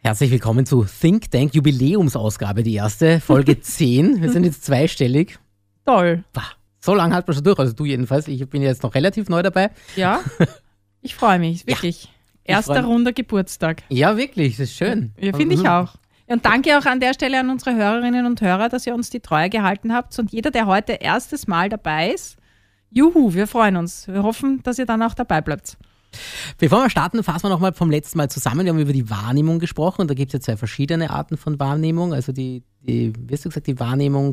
Herzlich willkommen zu Think Tank Jubiläumsausgabe, die erste, Folge 10. Wir sind jetzt zweistellig. Toll. So lange halten wir schon durch, also du jedenfalls. Ich bin jetzt noch relativ neu dabei. Ja, ich freue mich, wirklich. Ja, Erster runder Geburtstag. Ja, wirklich, das ist schön. Ja, finde ich auch. Und danke auch an der Stelle an unsere Hörerinnen und Hörer, dass ihr uns die Treue gehalten habt. Und jeder, der heute erstes Mal dabei ist, juhu, wir freuen uns. Wir hoffen, dass ihr dann auch dabei bleibt. Bevor wir starten, fassen wir nochmal vom letzten Mal zusammen. Wir haben über die Wahrnehmung gesprochen und da gibt es ja zwei verschiedene Arten von Wahrnehmung. Also wie hast du gesagt, die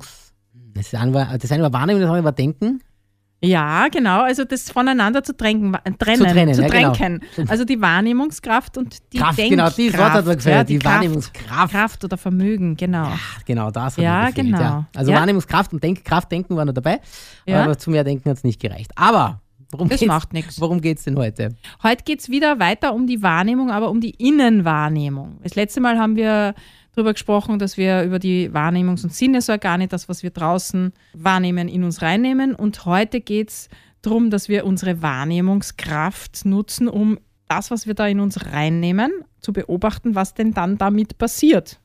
das eine war Wahrnehmung, das andere war Denken. Ja, genau, also das voneinander zu trennen. Genau. Also die Wahrnehmungskraft und die Kraft, Denkkraft. Genau, dieses Wort hat man gesagt, ja, die Wahrnehmungskraft. Kraft oder Vermögen, genau. Ja, genau, das hat Ja, mir gefehlt, genau. Ja. Also Ja. Wahrnehmungskraft und Denken waren noch dabei, Ja. aber zu mehr Denken hat es nicht gereicht. Aber Das macht nichts. Worum geht es denn heute? Heute geht es wieder weiter um die Wahrnehmung, aber um die Innenwahrnehmung. Das letzte Mal haben wir darüber gesprochen, dass wir über die Wahrnehmungs- und Sinnesorgane, das, was wir draußen wahrnehmen, in uns reinnehmen. Und heute geht es darum, dass wir unsere Wahrnehmungskraft nutzen, um das, was wir da in uns reinnehmen, zu beobachten, was denn dann damit passiert.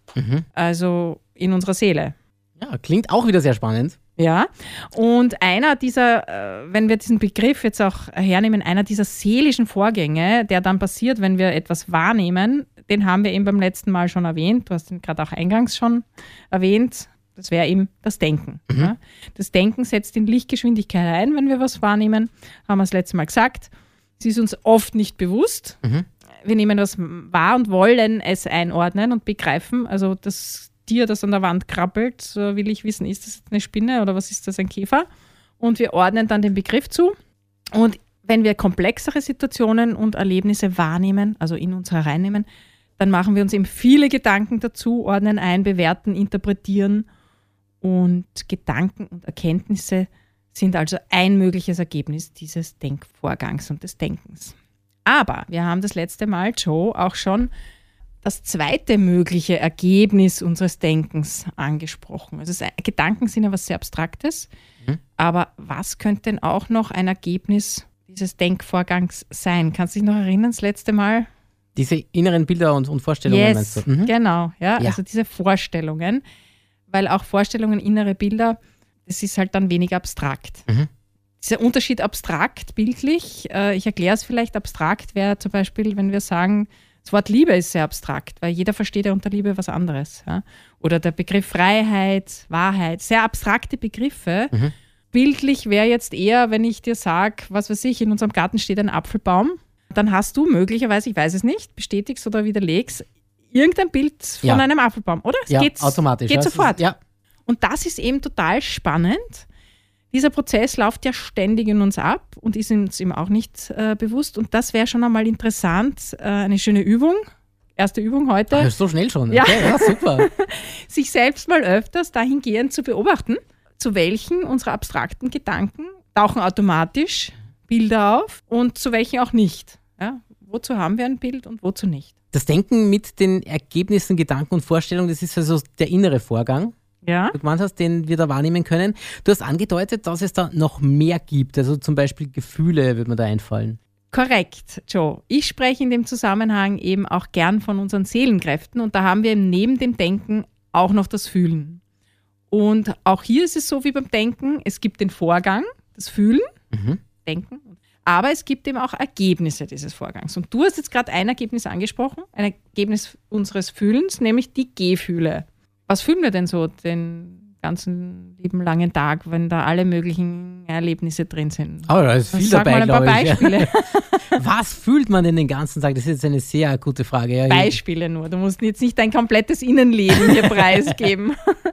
Also in unserer Seele. Ja, klingt auch wieder sehr spannend. Ja, und einer dieser, wenn wir diesen Begriff jetzt auch hernehmen, einer dieser seelischen Vorgänge, der dann passiert, wenn wir etwas wahrnehmen, den haben wir eben beim letzten Mal schon erwähnt. Du hast ihn gerade auch eingangs schon erwähnt. Das wäre eben das Denken. Ja. Das Denken setzt in Lichtgeschwindigkeit ein, wenn wir was wahrnehmen. Haben wir das letzte Mal gesagt. Es ist uns oft nicht bewusst. Wir nehmen das wahr und wollen es einordnen und begreifen. Also das Tier, das an der Wand krabbelt, will ich wissen, ist das eine Spinne oder was ist das, ein Käfer? Und wir ordnen dann den Begriff zu. Und wenn wir komplexere Situationen und Erlebnisse wahrnehmen, also in uns hereinnehmen, dann machen wir uns eben viele Gedanken dazu, ordnen ein, bewerten, interpretieren. Und Gedanken und Erkenntnisse sind also ein mögliches Ergebnis dieses Denkvorgangs und des Denkens. Aber wir haben das letzte Mal, Joe, auch schon das zweite mögliche Ergebnis unseres Denkens angesprochen. Also Gedanken sind ja was sehr Abstraktes, aber was könnte denn auch noch ein Ergebnis dieses Denkvorgangs sein? Kannst du dich noch erinnern, das letzte Mal? Diese inneren Bilder und Vorstellungen meinst du? Genau. Ja, also diese Vorstellungen, weil auch Vorstellungen, innere Bilder, das ist halt dann weniger abstrakt. Dieser Unterschied abstrakt, bildlich, ich erkläre es vielleicht, abstrakt wäre zum Beispiel, wenn wir sagen, das Wort Liebe ist sehr abstrakt, weil jeder versteht ja unter Liebe was anderes. Ja? Oder der Begriff Freiheit, Wahrheit, sehr abstrakte Begriffe. Bildlich wäre jetzt eher, wenn ich dir sage, was weiß ich, in unserem Garten steht ein Apfelbaum, dann hast du möglicherweise, ich weiß es nicht, bestätigst oder widerlegst, irgendein Bild von einem Apfelbaum, oder? Es geht automatisch. Geht sofort. Ja. Und das ist eben total spannend. Dieser Prozess läuft ja ständig in uns ab und ist uns eben auch nicht bewusst. Und das wäre schon einmal interessant, eine schöne Übung. Erste Übung heute. Ach, so schnell schon. Ja. Okay, ja, super. Sich selbst mal öfters dahingehend zu beobachten, zu welchen unserer abstrakten Gedanken tauchen automatisch Bilder auf und zu welchen auch nicht. Ja? Wozu haben wir ein Bild und wozu nicht? Das Denken mit den Ergebnissen, Gedanken und Vorstellungen, das ist also der innere Vorgang. Ja. Du gemeint hast, den wir da wahrnehmen können. Du hast angedeutet, dass es da noch mehr gibt. Also zum Beispiel Gefühle würde mir da einfallen. Korrekt, Joe. Ich spreche in dem Zusammenhang eben auch gern von unseren Seelenkräften und da haben wir neben dem Denken auch noch das Fühlen. Und auch hier ist es so wie beim Denken, es gibt den Vorgang, das Fühlen, Denken, aber es gibt eben auch Ergebnisse dieses Vorgangs. Und du hast jetzt gerade ein Ergebnis angesprochen, ein Ergebnis unseres Fühlens, nämlich die Gefühle. Was fühlen wir denn so den ganzen lieben langen Tag, wenn da alle möglichen Erlebnisse drin sind? Oh, da ist viel Sag dabei, mal ein paar glaube ich. Beispiele. Was fühlt man denn den ganzen Tag? Das ist jetzt eine sehr gute Frage. Ja, Beispiele nur. Du musst jetzt nicht dein komplettes Innenleben hier preisgeben.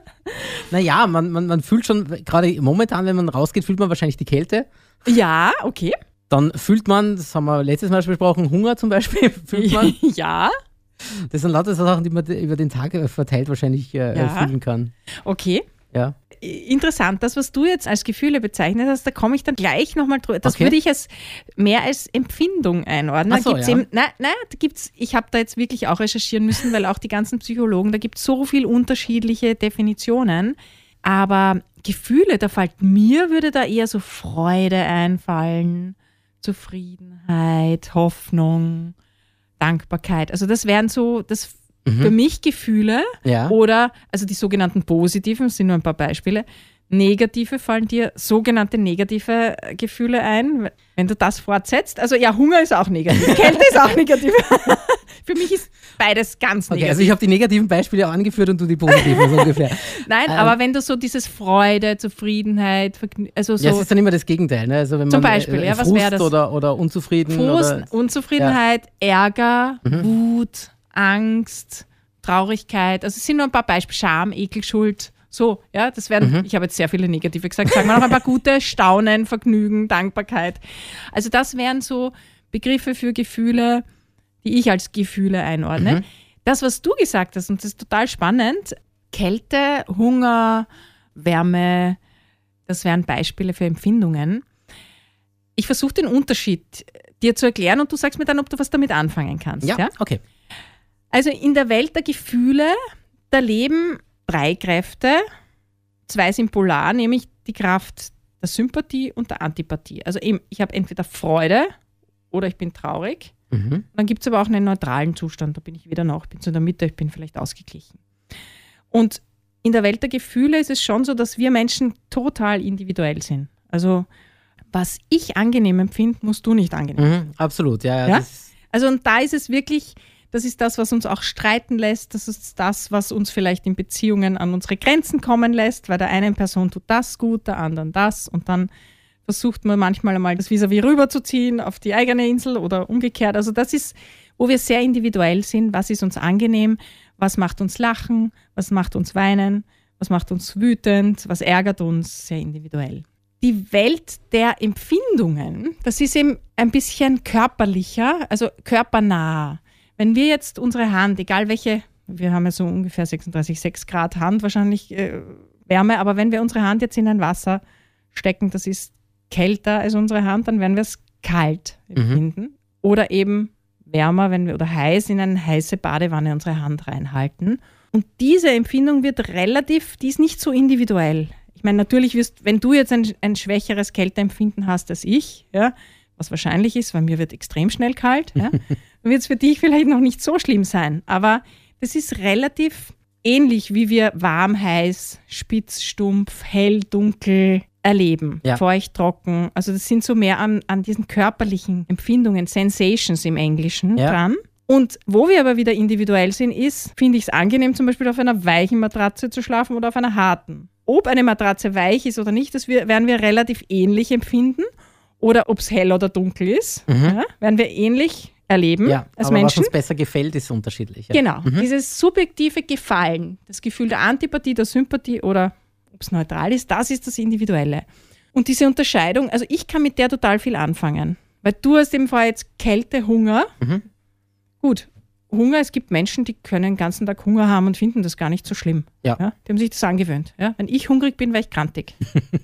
Naja, man fühlt schon, gerade momentan, wenn man rausgeht, fühlt man wahrscheinlich die Kälte. Ja, okay. Dann fühlt man, das haben wir letztes Mal schon besprochen, Hunger zum Beispiel, fühlt man. Ja. Das sind lauter Sachen, die man über den Tag verteilt wahrscheinlich fühlen kann. Okay. Ja. Interessant, das, was du jetzt als Gefühle bezeichnet hast, da komme ich dann gleich nochmal drüber. Das Okay. würde ich mehr als Empfindung einordnen. Ach so, Da gibt's ja. eben, ich habe da jetzt wirklich auch recherchieren müssen, weil auch die ganzen Psychologen, da gibt es so viele unterschiedliche Definitionen. Aber Gefühle, würde da eher so Freude einfallen, Zufriedenheit, Hoffnung, Dankbarkeit. Also das wären so, das für mich Gefühle Ja. oder, also die sogenannten positiven, das sind nur ein paar Beispiele, negative, fallen dir sogenannte negative Gefühle ein, wenn du das fortsetzt? Also ja, Hunger ist auch negativ, Kälte ist auch negativ. Für mich ist beides ganz negativ. Okay, also ich habe die negativen Beispiele auch angeführt und du die positiven so ungefähr. Nein, aber wenn du so dieses Freude, Zufriedenheit, also so. Ja, es ist dann immer das Gegenteil, ne? Also wenn Zum man Beispiel, ja, was Frust wäre das? oder unzufrieden. Frust, oder, Unzufriedenheit, Ärger, Wut, Angst, Traurigkeit. Also es sind nur ein paar Beispiele. Scham, Ekel, Schuld. So, ja, das wären, ich habe jetzt sehr viele negative gesagt, sagen wir noch ein paar gute, Staunen, Vergnügen, Dankbarkeit. Also das wären so Begriffe für Gefühle, die ich als Gefühle einordne. Das, was du gesagt hast, und das ist total spannend, Kälte, Hunger, Wärme, das wären Beispiele für Empfindungen. Ich versuche den Unterschied dir zu erklären und du sagst mir dann, ob du was damit anfangen kannst. Ja, okay. Also in der Welt der Gefühle, da leben 3 Kräfte, 2 sind polar, nämlich die Kraft der Sympathie und der Antipathie. Also eben, ich habe entweder Freude oder ich bin traurig. Dann gibt es aber auch einen neutralen Zustand, da bin ich wieder noch, ich bin so in der Mitte, ich bin vielleicht ausgeglichen. Und in der Welt der Gefühle ist es schon so, dass wir Menschen total individuell sind. Also was ich angenehm empfinde, musst du nicht angenehm. Absolut, ja. Ja? Also und da ist es wirklich, das ist das, was uns auch streiten lässt, das ist das, was uns vielleicht in Beziehungen an unsere Grenzen kommen lässt, weil der einen Person tut das gut, der anderen das und dann versucht man manchmal einmal das Vis-à-vis rüberzuziehen auf die eigene Insel oder umgekehrt. Also das ist, wo wir sehr individuell sind, was ist uns angenehm, was macht uns lachen, was macht uns weinen, was macht uns wütend, was ärgert uns, sehr individuell. Die Welt der Empfindungen, das ist eben ein bisschen körperlicher, also körpernah. Wenn wir jetzt unsere Hand, egal welche, wir haben ja so ungefähr 36,6 Grad Hand wahrscheinlich Wärme, aber wenn wir unsere Hand jetzt in ein Wasser stecken, das ist kälter als unsere Hand, dann werden wir es kalt empfinden. Oder eben wärmer, wenn wir, oder heiß in eine heiße Badewanne unsere Hand reinhalten. Und diese Empfindung wird die ist nicht so individuell. Ich meine, natürlich wenn du jetzt ein schwächeres Kälteempfinden hast als ich, ja, was wahrscheinlich ist, weil mir wird extrem schnell kalt, ja, dann wird es für dich vielleicht noch nicht so schlimm sein. Aber das ist relativ ähnlich, wie wir warm, heiß, spitz, stumpf, hell, dunkel erleben, feucht, trocken. Also das sind so mehr an diesen körperlichen Empfindungen, Sensations im Englischen dran. Und wo wir aber wieder individuell sind, ist, finde ich es angenehm, zum Beispiel auf einer weichen Matratze zu schlafen oder auf einer harten. Ob eine Matratze weich ist oder nicht, das werden wir relativ ähnlich empfinden. Oder ob es hell oder dunkel ist, werden wir ähnlich erleben als aber Menschen. Was uns besser gefällt, ist unterschiedlich. Ja. Genau, dieses subjektive Gefallen, das Gefühl der Antipathie, der Sympathie oder ob es neutral ist, das ist das Individuelle. Und diese Unterscheidung, also ich kann mit der total viel anfangen. Weil du hast eben vorher jetzt Kälte, Hunger. Gut, Hunger, es gibt Menschen, die können den ganzen Tag Hunger haben und finden das gar nicht so schlimm. Ja? Die haben sich das angewöhnt. Ja? Wenn ich hungrig bin, wäre ich grantig.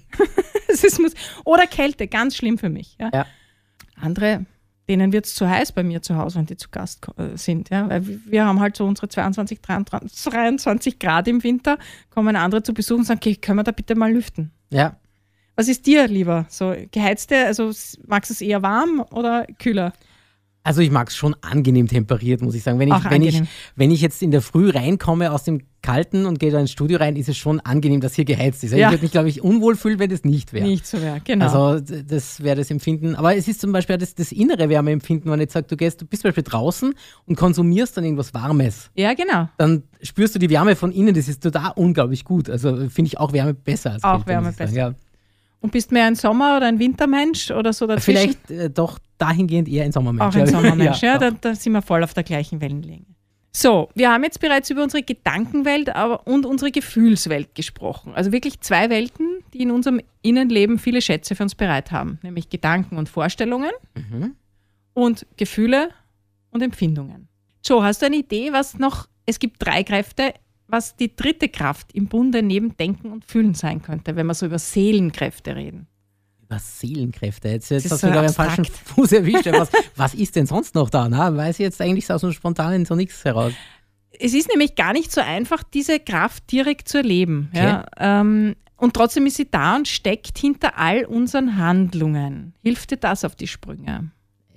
Oder Kälte, ganz schlimm für mich. Ja? Andere, denen wird es zu heiß bei mir zu Hause, wenn die zu Gast sind. Ja? Weil wir haben halt so unsere 22, 23 Grad im Winter, kommen andere zu Besuch und sagen, okay, können wir da bitte mal lüften? Ja. Was ist dir lieber? So geheizte, also magst du es eher warm oder kühler? Also ich mag es schon angenehm temperiert, muss ich sagen. Wenn ich jetzt in der Früh reinkomme aus dem Kalten und gehe da ins Studio rein, ist es schon angenehm, dass hier geheizt ist. Ich würde mich, glaube ich, unwohl fühlen, wenn es nicht wäre. Nicht so wäre, genau. Also das wäre das Empfinden. Aber es ist zum Beispiel das innere Wärmeempfinden, wenn ich sage, du bist zum Beispiel draußen und konsumierst dann irgendwas Warmes. Ja, genau. Dann spürst du die Wärme von innen, das ist total unglaublich gut. Also finde ich auch Wärme besser als Kälte. Auch Wärme besser. Ja. Und bist mehr ein Sommer- oder ein Wintermensch oder so dazwischen? Vielleicht doch dahingehend eher ein Sommermensch. Auch ein Sommermensch, da sind wir voll auf der gleichen Wellenlänge. So, wir haben jetzt bereits über unsere Gedankenwelt und unsere Gefühlswelt gesprochen. Also wirklich 2 Welten, die in unserem Innenleben viele Schätze für uns bereit haben. Nämlich Gedanken und Vorstellungen und Gefühle und Empfindungen. Joe, hast du eine Idee, es gibt 3 Kräfte, was die 3. Kraft im Bunde neben Denken und Fühlen sein könnte, wenn wir so über Seelenkräfte reden? Über Seelenkräfte? Jetzt hast du sogar einen falschen Fuß erwischt. Was ist denn sonst noch da? Weiß ich jetzt eigentlich so spontan so nichts heraus. Es ist nämlich gar nicht so einfach, diese Kraft direkt zu erleben. Okay. Ja? Und trotzdem ist sie da und steckt hinter all unseren Handlungen. Hilft dir das auf die Sprünge?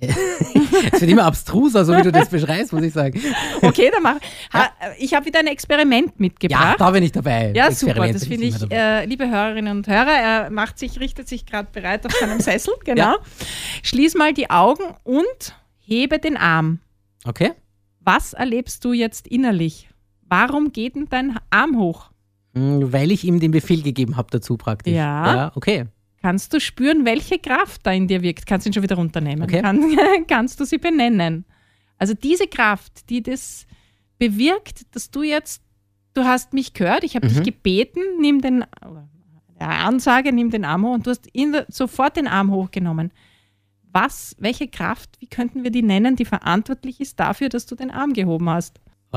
Es wird immer abstruser, so wie du das beschreibst, muss ich sagen. Okay, dann mach. Ich habe wieder ein Experiment mitgebracht. Ja, da bin ich dabei. Ja, super, das finde ich, liebe Hörerinnen und Hörer, er richtet sich gerade bereit auf seinem Sessel, genau. Ja. Schließ mal die Augen und hebe den Arm. Okay. Was erlebst du jetzt innerlich? Warum geht denn dein Arm hoch? Weil ich ihm den Befehl gegeben habe dazu praktisch. Ja, okay. Kannst du spüren, welche Kraft da in dir wirkt? Kannst du ihn schon wieder runternehmen. Okay. Kannst du sie benennen? Also diese Kraft, die das bewirkt, dass du hast mich gehört, ich habe dich gebeten, nimm den Arm hoch und du hast sofort den Arm hochgenommen. Welche Kraft, wie könnten wir die nennen, die verantwortlich ist dafür, dass du den Arm gehoben hast?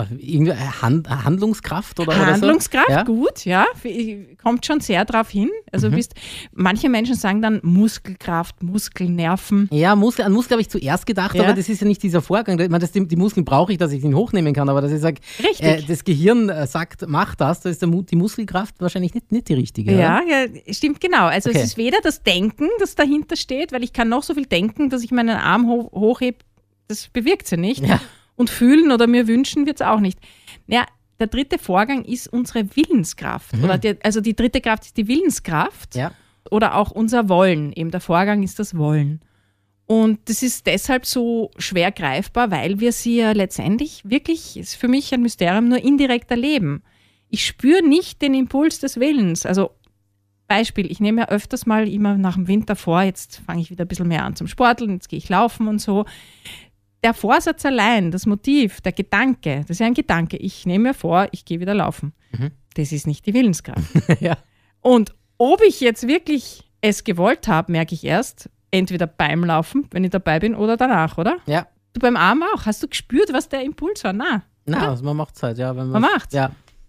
Handlungskraft oder Handlungskraft, so? Ja? Gut, ja. Kommt schon sehr drauf hin. Also manche Menschen sagen dann Muskelkraft, Muskelnerven. Ja, an Muskel habe ich zuerst gedacht, aber das ist ja nicht dieser Vorgang. Ich meine, die Muskeln brauche ich, dass ich ihn hochnehmen kann, aber dass ich sage, das Gehirn sagt, mach das, da ist die Muskelkraft wahrscheinlich nicht die richtige. Ja, stimmt, genau. Also es ist weder das Denken, das dahinter steht, weil ich kann noch so viel denken, dass ich meinen Arm hochhebe, das bewirkt sie nicht. Ja. Und fühlen oder mir wünschen wird es auch nicht. Ja, der dritte Vorgang ist unsere Willenskraft. Also die dritte Kraft ist die Willenskraft oder auch unser Wollen. Eben der Vorgang ist das Wollen. Und das ist deshalb so schwer greifbar, weil wir sie ja letztendlich wirklich, ist für mich ein Mysterium, nur indirekt erleben. Ich spüre nicht den Impuls des Willens. Also Beispiel, ich nehme ja öfters mal immer nach dem Winter vor, jetzt fange ich wieder ein bisschen mehr an zum Sporteln, jetzt gehe ich laufen und so. Der Vorsatz allein, das Motiv, der Gedanke, das ist ja ein Gedanke. Ich nehme mir vor, ich gehe wieder laufen. Das ist nicht die Willenskraft. Ja. Und ob ich jetzt wirklich es gewollt habe, merke ich erst, entweder beim Laufen, wenn ich dabei bin, oder danach, oder? Ja. Du beim Arm auch. Hast du gespürt, was der Impuls war? Nein, also man macht es halt. Ja, man macht es. Ja.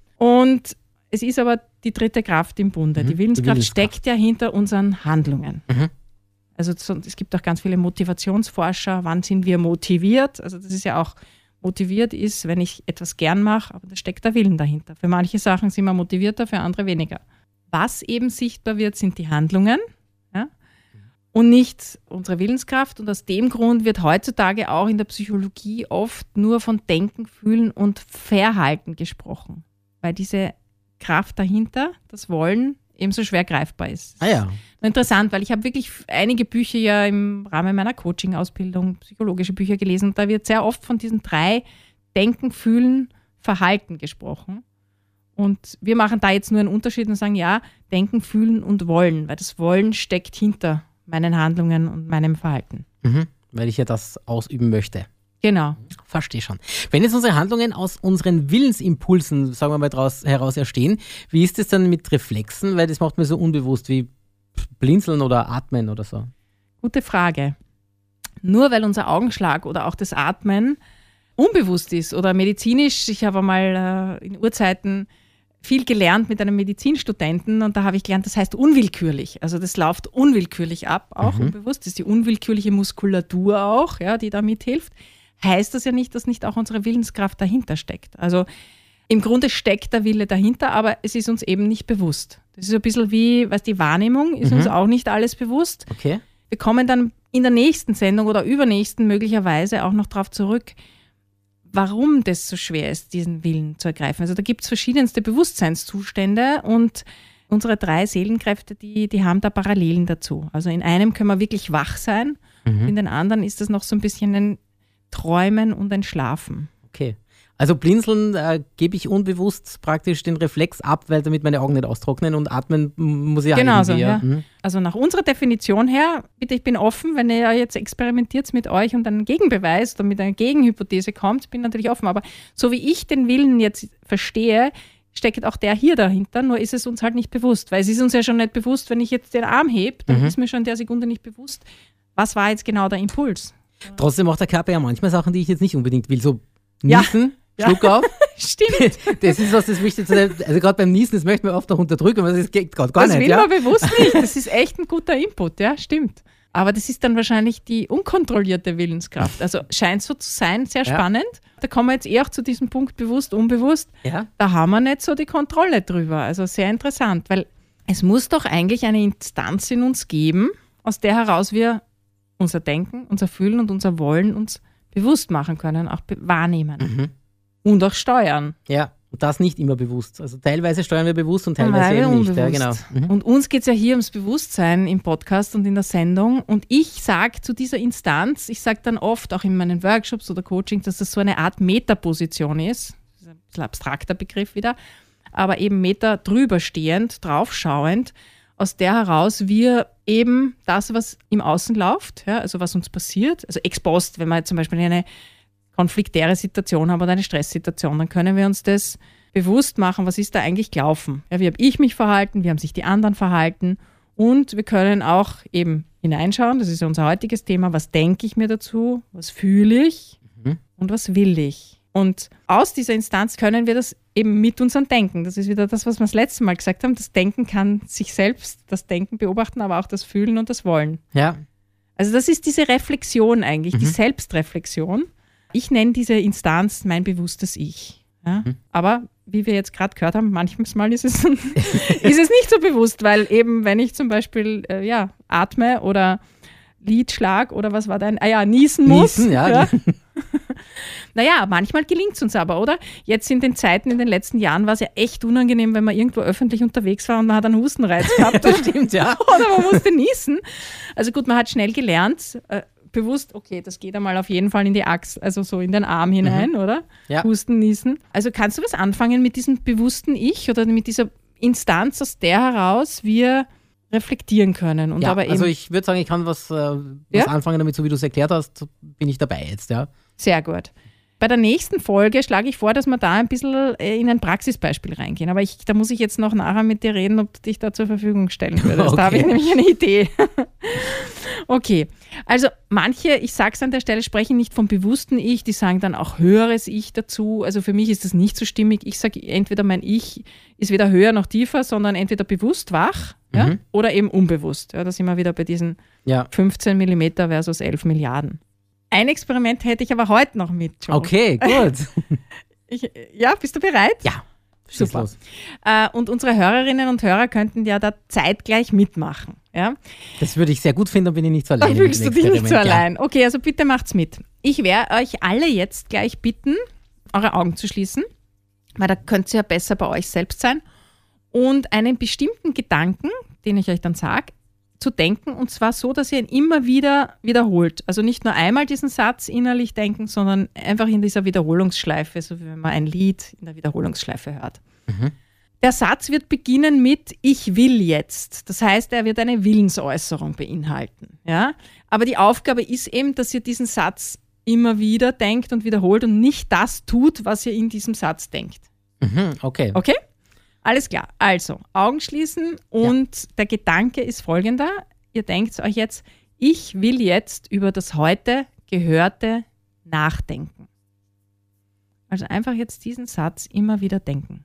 Und es ist aber die dritte Kraft im Bunde. Die Willenskraft steckt ja hinter unseren Handlungen. Also es gibt auch ganz viele Motivationsforscher, wann sind wir motiviert? Also das ist ja auch, motiviert ist, wenn ich etwas gern mache, aber da steckt der Willen dahinter. Für manche Sachen sind wir motivierter, für andere weniger. Was eben sichtbar wird, sind die Handlungen, ja? Und nicht unsere Willenskraft. Und aus dem Grund wird heutzutage auch in der Psychologie oft nur von Denken, Fühlen und Verhalten gesprochen, weil diese Kraft dahinter, das Wollen, ebenso schwer greifbar ist. Ah ja. Interessant, weil ich habe wirklich einige Bücher ja im Rahmen meiner Coaching-Ausbildung, psychologische Bücher gelesen, und da wird sehr oft von diesen 3 Denken, Fühlen, Verhalten gesprochen. Und wir machen da jetzt nur einen Unterschied und sagen, ja, Denken, Fühlen und Wollen, weil das Wollen steckt hinter meinen Handlungen und meinem Verhalten. Weil ich ja das ausüben möchte. Genau. Verstehe schon. Wenn jetzt unsere Handlungen aus unseren Willensimpulsen, sagen wir mal, heraus entstehen, wie ist es dann mit Reflexen? Weil das macht mir so unbewusst wie Blinzeln oder Atmen oder so. Gute Frage. Nur weil unser Augenschlag oder auch das Atmen unbewusst ist oder medizinisch, ich habe einmal in Urzeiten viel gelernt mit einem Medizinstudenten und da habe ich gelernt, das heißt unwillkürlich. Also das läuft unwillkürlich ab, auch unbewusst. Das ist die unwillkürliche Muskulatur auch, ja, die da mithilft. Heißt das ja nicht, dass nicht auch unsere Willenskraft dahinter steckt. Also im Grunde steckt der Wille dahinter, aber es ist uns eben nicht bewusst. Das ist so ein bisschen wie, die Wahrnehmung ist uns auch nicht alles bewusst. Okay. Wir kommen dann in der nächsten Sendung oder übernächsten möglicherweise auch noch darauf zurück, warum das so schwer ist, diesen Willen zu ergreifen. Also da gibt es verschiedenste Bewusstseinszustände und unsere 3 Seelenkräfte, die haben da Parallelen dazu. Also in einem können wir wirklich wach sein, in den anderen ist das noch so ein bisschen ein Träumen und ein Schlafen. Okay. Also Blinzeln gebe ich unbewusst praktisch den Reflex ab, weil damit meine Augen nicht austrocknen, und atmen muss ich ja genau so, ja. Also nach unserer Definition her, bitte, ich bin offen, wenn ihr jetzt experimentiert mit euch und einen Gegenbeweis oder mit einer Gegenhypothese kommt, bin natürlich offen. Aber so wie ich den Willen jetzt verstehe, steckt auch der hier dahinter, nur ist es uns halt nicht bewusst. Weil es ist uns ja schon nicht bewusst, wenn ich jetzt den Arm hebe, dann ist mir schon in der Sekunde nicht bewusst, was war jetzt genau der Impuls. Trotzdem macht der Körper ja manchmal Sachen, die ich jetzt nicht unbedingt will. So niesen, Schluck auf. Stimmt. Das ist was das Wichtigste. Also gerade beim Niesen, das möchte man oft noch unterdrücken, aber das geht gerade gar nicht. Das will man bewusst nicht. Das ist echt ein guter Input, ja, stimmt. Aber das ist dann wahrscheinlich die unkontrollierte Willenskraft. Also scheint so zu sein, sehr spannend. Da kommen wir jetzt auch zu diesem Punkt bewusst, unbewusst. Ja. Da haben wir nicht so die Kontrolle drüber. Also sehr interessant, weil es muss doch eigentlich eine Instanz in uns geben, aus der heraus wir unser Denken, unser Fühlen und unser Wollen uns bewusst machen können, auch wahrnehmen und auch steuern. Ja, und das nicht immer bewusst. Also teilweise steuern wir bewusst und teilweise eben nicht. Ja, genau. Und uns geht es ja hier ums Bewusstsein im Podcast und in der Sendung. Und ich sage zu dieser Instanz, ich sage dann oft auch in meinen Workshops oder Coachings, dass das so eine Art Metaposition ist. Das ist ein bisschen abstrakter Begriff wieder, aber eben Meta drüber stehend, draufschauend, aus der heraus wir eben das, was im Außen läuft, ja, also was uns passiert, also ex post, wenn wir zum Beispiel eine konfliktäre Situation haben oder eine Stresssituation, dann können wir uns das bewusst machen, was ist da eigentlich gelaufen. Ja, wie habe ich mich verhalten, wie haben sich die anderen verhalten und wir können auch eben hineinschauen, das ist ja unser heutiges Thema, was denke ich mir dazu, was fühle ich und was will ich. Und aus dieser Instanz können wir das eben mit unserem Denken, das ist wieder das, was wir das letzte Mal gesagt haben, das Denken kann sich selbst, das Denken beobachten, aber auch das Fühlen und das Wollen. Ja. Also das ist diese Reflexion eigentlich, die Selbstreflexion. Ich nenne diese Instanz mein bewusstes Ich. Ja? Aber wie wir jetzt gerade gehört haben, manchmal ist es nicht so bewusst, weil eben, wenn ich zum Beispiel atme oder Lied schlag oder was war dein, niesen muss. Niesen, ja. Naja, manchmal gelingt es uns aber, oder? Jetzt in den Zeiten, in den letzten Jahren war es ja echt unangenehm, wenn man irgendwo öffentlich unterwegs war und man hat einen Hustenreiz gehabt. Das stimmt, ja. Oder man musste niesen. Also gut, man hat schnell gelernt, bewusst, okay, das geht einmal auf jeden Fall in die Achse, also so in den Arm hinein, oder? Ja. Husten, niesen. Also kannst du was anfangen mit diesem bewussten Ich oder mit dieser Instanz, aus der heraus wir reflektieren können? Und ja, aber eben, also ich würde sagen, ich kann was anfangen damit, so wie du es erklärt hast, bin ich dabei jetzt, ja. Sehr gut. Bei der nächsten Folge schlage ich vor, dass wir da ein bisschen in ein Praxisbeispiel reingehen. Aber da muss ich jetzt noch nachher mit dir reden, ob du dich da zur Verfügung stellen würdest. Okay. Da habe ich nämlich eine Idee. Okay, also manche, ich sage es an der Stelle, sprechen nicht vom bewussten Ich, die sagen dann auch höheres Ich dazu. Also für mich ist das nicht so stimmig. Ich sage entweder mein Ich ist weder höher noch tiefer, sondern entweder bewusst wach oder eben unbewusst. Ja, da sind wir wieder bei diesen 15 Millimeter versus 11 Milliarden. Ein Experiment hätte ich aber heute noch mit, Joe. Okay, gut. Bist du bereit? Ja, super. Los. Und unsere Hörerinnen und Hörer könnten ja da zeitgleich mitmachen. Ja? Das würde ich sehr gut finden, dann bin ich nicht so allein. Da fühlst du dich nicht so allein. Okay, also bitte macht's mit. Ich werde euch alle jetzt gleich bitten, eure Augen zu schließen, weil da könnt ihr ja besser bei euch selbst sein und einen bestimmten Gedanken, den ich euch dann sage, zu denken, und zwar so, dass ihr ihn immer wieder wiederholt. Also nicht nur einmal diesen Satz innerlich denken, sondern einfach in dieser Wiederholungsschleife, so wie wenn man ein Lied in der Wiederholungsschleife hört. Der Satz wird beginnen mit Ich will jetzt. Das heißt, er wird eine Willensäußerung beinhalten. Ja? Aber die Aufgabe ist eben, dass ihr diesen Satz immer wieder denkt und wiederholt und nicht das tut, was ihr in diesem Satz denkt. Okay. Okay? Alles klar. Also, Augen schließen und der Gedanke ist folgender. Ihr denkt euch jetzt, ich will jetzt über das heute Gehörte nachdenken. Also einfach jetzt diesen Satz immer wieder denken.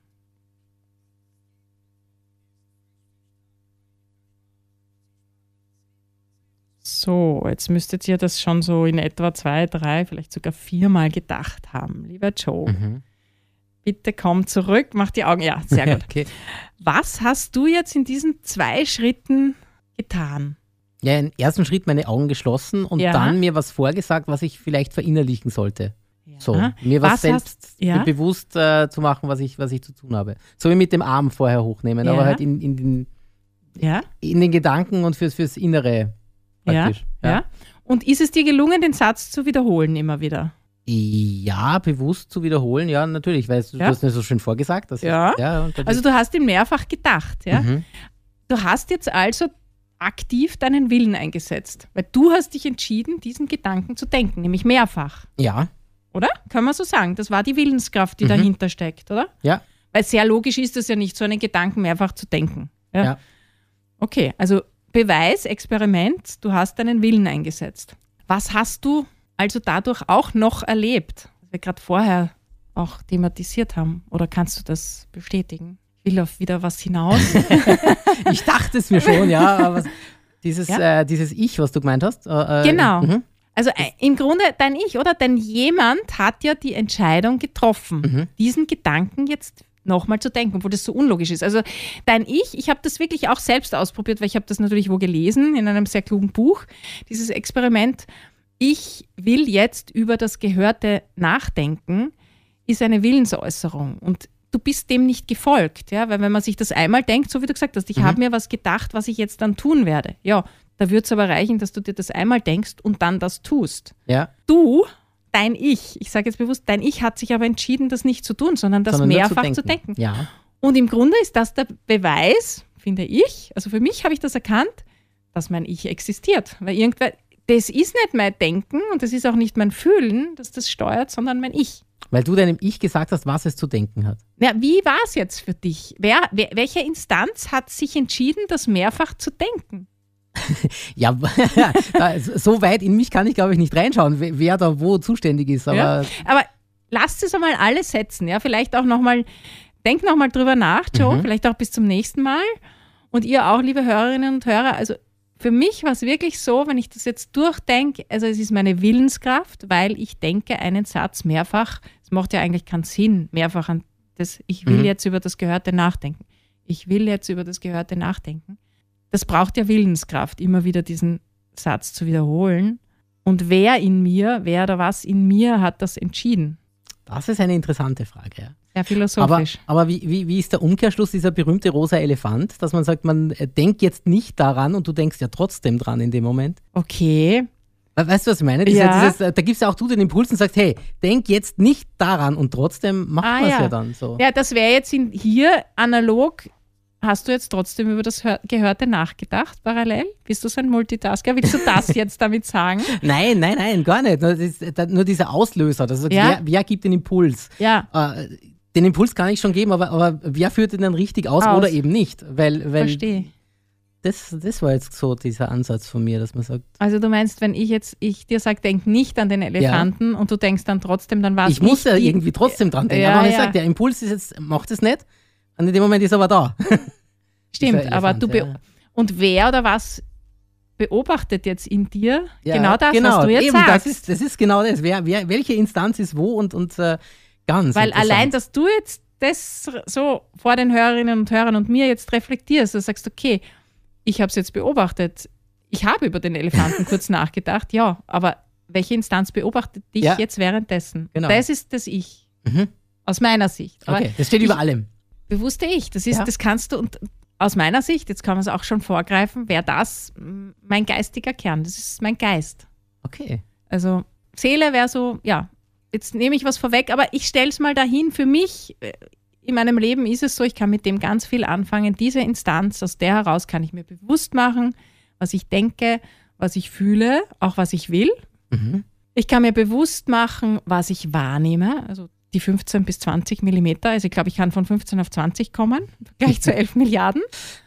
So, jetzt müsstet ihr das schon so in etwa 2, 3, vielleicht sogar 4 Mal gedacht haben. Lieber Joe, bitte komm zurück, mach die Augen. Ja, sehr gut. Okay. Was hast du jetzt in diesen 2 Schritten getan? Ja, im ersten Schritt meine Augen geschlossen und dann mir was vorgesagt, was ich vielleicht verinnerlichen sollte. Ja. So, mir was selbst bewusst zu machen, was ich zu tun habe. So wie mit dem Arm vorher hochnehmen, aber halt in den Gedanken und fürs Innere praktisch. Ja. Und ist es dir gelungen, den Satz zu wiederholen immer wieder? Ja, bewusst zu wiederholen, ja, natürlich, weil du hast mir so schön vorgesagt. Also du hast ihn mehrfach gedacht, ja? Du hast jetzt also aktiv deinen Willen eingesetzt, weil du hast dich entschieden, diesen Gedanken zu denken, nämlich mehrfach. Ja. Oder? Kann man so sagen? Das war die Willenskraft, die dahinter steckt, oder? Ja. Weil sehr logisch ist es ja nicht, so einen Gedanken mehrfach zu denken. Ja. Okay, also Beweis, Experiment, du hast deinen Willen eingesetzt. Was hast du also dadurch auch noch erlebt, was wir gerade vorher auch thematisiert haben? Oder kannst du das bestätigen? Ich will auf wieder was hinaus. Ich dachte es mir schon, aber dieses Ich, was du gemeint hast. Genau. Also im Grunde dein Ich, oder? Denn jemand hat ja die Entscheidung getroffen, diesen Gedanken jetzt nochmal zu denken, obwohl das so unlogisch ist. Also dein ich habe das wirklich auch selbst ausprobiert, weil ich habe das natürlich wo gelesen, in einem sehr klugen Buch, dieses Experiment. Ich will jetzt über das Gehörte nachdenken, ist eine Willensäußerung und du bist dem nicht gefolgt, ja, weil wenn man sich das einmal denkt, so wie du gesagt hast, ich habe mir was gedacht, was ich jetzt dann tun werde. Ja, da würde es aber reichen, dass du dir das einmal denkst und dann das tust. Ja. Dein Ich sage jetzt bewusst, dein Ich hat sich aber entschieden, das nicht zu tun, sondern das mehrfach zu denken. Ja. Und im Grunde ist das der Beweis, finde ich, also für mich habe ich das erkannt, dass mein Ich existiert. Weil irgendwer, das ist nicht mein Denken und das ist auch nicht mein Fühlen, das das steuert, sondern mein Ich. Weil du deinem Ich gesagt hast, was es zu denken hat. Ja, wie war es jetzt für dich? Welche Instanz hat sich entschieden, das mehrfach zu denken? Ja, so weit in mich kann ich, glaube ich, nicht reinschauen, wer da wo zuständig ist. Aber lasst es einmal alle setzen. Ja? Vielleicht auch nochmal, denk nochmal drüber nach, Joe, vielleicht auch bis zum nächsten Mal. Und ihr auch, liebe Hörerinnen und Hörer, also für mich war es wirklich so, wenn ich das jetzt durchdenke, also es ist meine Willenskraft, weil ich denke einen Satz mehrfach, es macht ja eigentlich keinen Sinn, mehrfach an das, ich will jetzt über das Gehörte nachdenken. Ich will jetzt über das Gehörte nachdenken. Das braucht ja Willenskraft, immer wieder diesen Satz zu wiederholen. Und wer oder was in mir hat das entschieden? Das ist eine interessante Frage, ja. Sehr philosophisch. Aber wie ist der Umkehrschluss, dieser berühmte rosa Elefant, dass man sagt, man denkt jetzt nicht daran und du denkst ja trotzdem dran in dem Moment? Okay. Weißt du, was ich meine? Da gibst ja auch du den Impuls und sagst, hey, denk jetzt nicht daran und trotzdem macht man es ja dann so. Ja, das wäre jetzt hier analog. Hast du jetzt trotzdem über das Gehörte nachgedacht, parallel? Bist du so ein Multitasker? Willst du das jetzt damit sagen? Nein, gar nicht. Das ist nur dieser Auslöser. Das ist, wer gibt den Impuls? Ja. Den Impuls kann ich schon geben, aber wer führt den dann richtig aus oder eben nicht? Weil Verstehe. Das war jetzt so dieser Ansatz von mir, dass man sagt. Also du meinst, wenn ich dir sage, denk nicht an den Elefanten und du denkst dann trotzdem, dann war es ich muss ja irgendwie trotzdem dran denken. Aber wenn ich sage, der Impuls ist jetzt, macht es nicht, und in dem Moment ist er aber da. Stimmt, aber und wer oder was beobachtet jetzt in dir genau das, was du jetzt sagst? Das ist genau das. Welche Instanz ist wo und ganz Weil allein, dass du jetzt das so vor den Hörerinnen und Hörern und mir jetzt reflektierst, du sagst, okay, ich habe es jetzt beobachtet, ich habe über den Elefanten kurz nachgedacht, ja, aber welche Instanz beobachtet dich jetzt währenddessen? Genau. Das ist das Ich, aus meiner Sicht. Aber das steht über allem. Bewusste Ich, das kannst du, und aus meiner Sicht, jetzt kann man es auch schon vorgreifen, wäre das mein geistiger Kern, das ist mein Geist. Okay. Also Seele wäre so, jetzt nehme ich was vorweg, aber ich stelle es mal dahin, für mich in meinem Leben ist es so, ich kann mit dem ganz viel anfangen. Diese Instanz, aus der heraus kann ich mir bewusst machen, was ich denke, was ich fühle, auch was ich will. Ich kann mir bewusst machen, was ich wahrnehme, also die 15 bis 20 Millimeter. Also ich glaube, ich kann von 15 auf 20 kommen, gleich zu 11 Milliarden.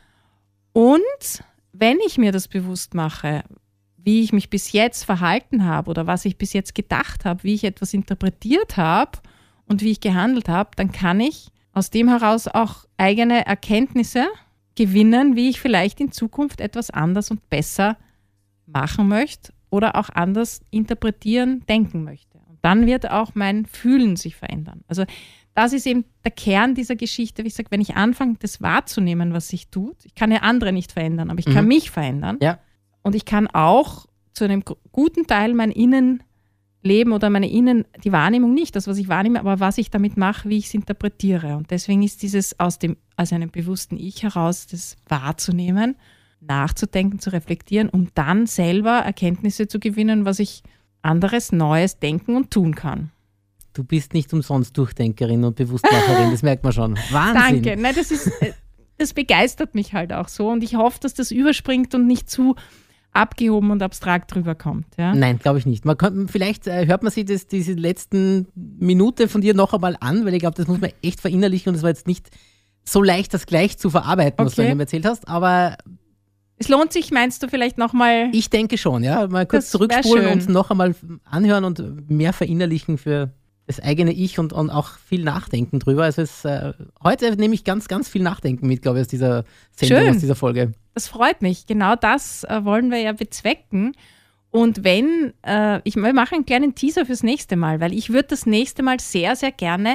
Und wenn ich mir das bewusst mache, wie ich mich bis jetzt verhalten habe oder was ich bis jetzt gedacht habe, wie ich etwas interpretiert habe und wie ich gehandelt habe, dann kann ich aus dem heraus auch eigene Erkenntnisse gewinnen, wie ich vielleicht in Zukunft etwas anders und besser machen möchte oder auch anders interpretieren, denken möchte. Und dann wird auch mein Fühlen sich verändern. Also das ist eben der Kern dieser Geschichte. Wie ich sage, wenn ich anfange, das wahrzunehmen, was sich tut, ich kann ja andere nicht verändern, aber ich kann mich verändern. Ja. Und ich kann auch zu einem guten Teil mein Innenleben oder die Wahrnehmung nicht, das, was ich wahrnehme, aber was ich damit mache, wie ich es interpretiere. Und deswegen ist dieses aus einem bewussten Ich heraus, das wahrzunehmen, nachzudenken, zu reflektieren, um dann selber Erkenntnisse zu gewinnen, was ich anderes, Neues denken und tun kann. Du bist nicht umsonst Durchdenkerin und Bewusstmacherin, das merkt man schon. Wahnsinn. Danke. Nein, das begeistert mich halt auch so und ich hoffe, dass das überspringt und nicht zu abgehoben und abstrakt rüberkommt. Ja? Nein, glaube ich nicht. Vielleicht hört man sich diese letzten Minute von dir noch einmal an, weil ich glaube, das muss man echt verinnerlichen und es war jetzt nicht so leicht, das gleich zu verarbeiten, was du ihm erzählt hast, aber es lohnt sich, meinst du, vielleicht nochmal? Ich denke schon, ja. Mal kurz zurückspulen und noch einmal anhören und mehr verinnerlichen für das eigene Ich und auch viel Nachdenken drüber. Also heute nehme ich ganz, ganz viel Nachdenken mit, glaube ich, aus dieser Sendung, aus dieser Folge. Das freut mich. Genau das wollen wir ja bezwecken. Und wir machen einen kleinen Teaser fürs nächste Mal, weil ich würde das nächste Mal sehr, sehr gerne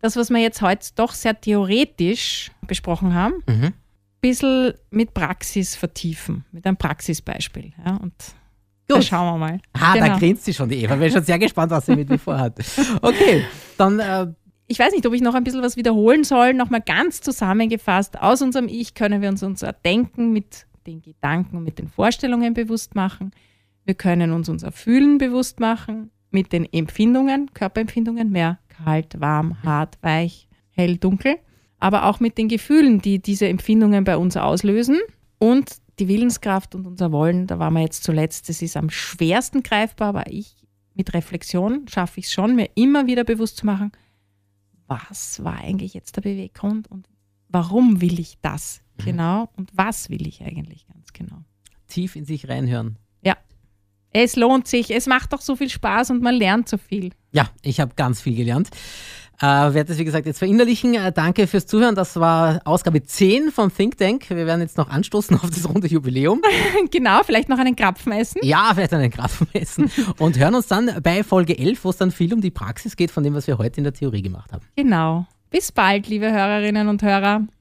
das, was wir jetzt heute doch sehr theoretisch besprochen haben, ein bisschen mit Praxis vertiefen, mit einem Praxisbeispiel. Ja, und da schauen wir mal. Da grinst sie schon, die Eva. Bin schon sehr gespannt, was sie mit mir vorhat. Okay, dann... Ich weiß nicht, ob ich noch ein bisschen was wiederholen soll. Nochmal ganz zusammengefasst, aus unserem Ich können wir uns unser Denken mit den Gedanken und mit den Vorstellungen bewusst machen. Wir können uns unser Fühlen bewusst machen, mit den Empfindungen, Körperempfindungen, mehr kalt, warm, hart, weich, hell, dunkel. Aber auch mit den Gefühlen, die diese Empfindungen bei uns auslösen. Und die Willenskraft und unser Wollen, da waren wir jetzt zuletzt, das ist am schwersten greifbar, aber mit Reflexion schaffe ich es schon, mir immer wieder bewusst zu machen, was war eigentlich jetzt der Beweggrund und warum will ich das genau und was will ich eigentlich ganz genau. Tief in sich reinhören. Ja, es lohnt sich, es macht doch so viel Spaß und man lernt so viel. Ja, ich habe ganz viel gelernt. Werde das, wie gesagt, jetzt verinnerlichen. Danke fürs Zuhören. Das war Ausgabe 10 vom Think Tank. Wir werden jetzt noch anstoßen auf das runde Jubiläum. Genau, vielleicht noch einen Krapfen essen. Ja, vielleicht einen Krapfen essen. Und hören uns dann bei Folge 11, wo es dann viel um die Praxis geht, von dem, was wir heute in der Theorie gemacht haben. Genau. Bis bald, liebe Hörerinnen und Hörer.